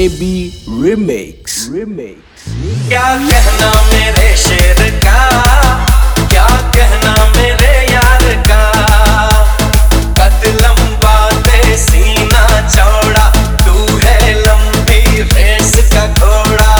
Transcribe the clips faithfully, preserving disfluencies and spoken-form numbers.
Baby remix remix. क्या कहना मेरे शेर का, क्या कहना मेरे यार का, कद लंबा ते सीना चौड़ा, तू है लंबी रेस का घोड़ा।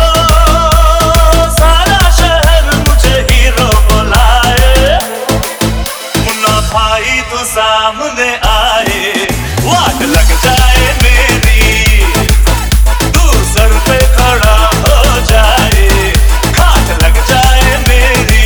ओ सारा शहर मुझे हीरो बुलाए, मुन्ना भाई तू सामने आए, वाट लग जाए मेरी, तू सर पे खड़ा हो जाए, खाट लग जाए मेरी।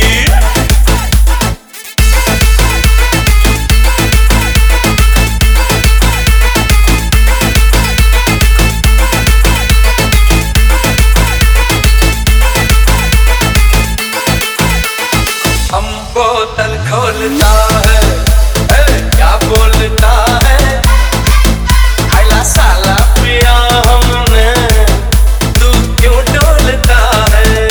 हम बोतल खोलता है, ए, क्या बोलता है, आइला साला पिया हमने, तू क्यों डोलता है।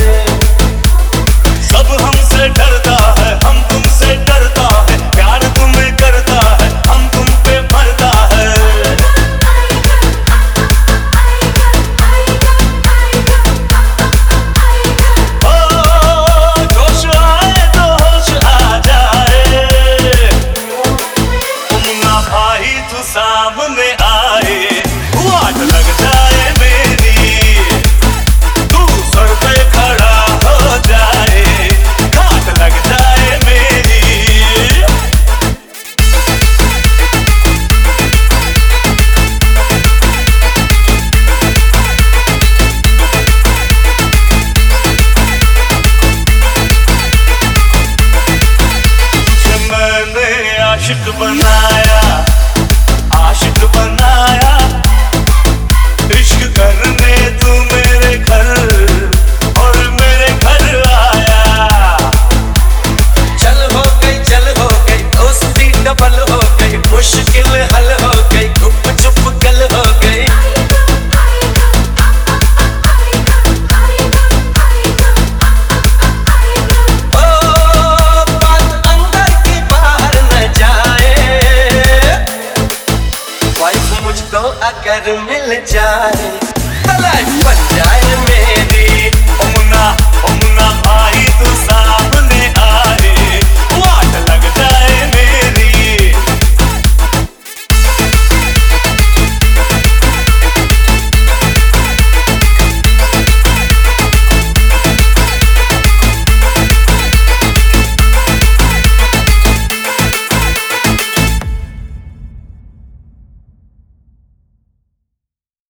सब हमसे डरता है, हम तुमसे डरता है, प्यार तुम्हें करता है, हम तुम पे मरता है। ओ जोश आए तो होश आ जाए, मुन्ना भाई तू सामने आए, वाट लग जाए मेरी, तू सर पे खड़ा हो जाए, खाट लग जाए मेरी। तुझे मैंने आशिक बना